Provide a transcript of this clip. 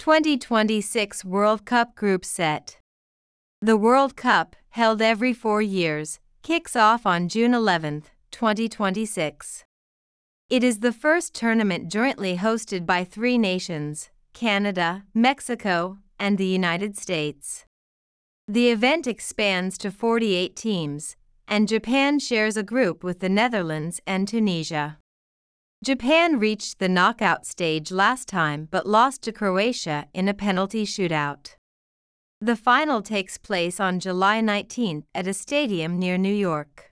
2026 World Cup Group Set. The World Cup, held every 4 years, kicks off on June 11, 2026. It is the first tournament jointly hosted by 3 nations, Canada, Mexico, and the United States. The event expands to 48 teams, and Japan shares a group with the Netherlands and Tunisia. Japan reached the knockout stage last time but lost to Croatia in a penalty shootout. The final takes place on July 19 at a stadium near New York.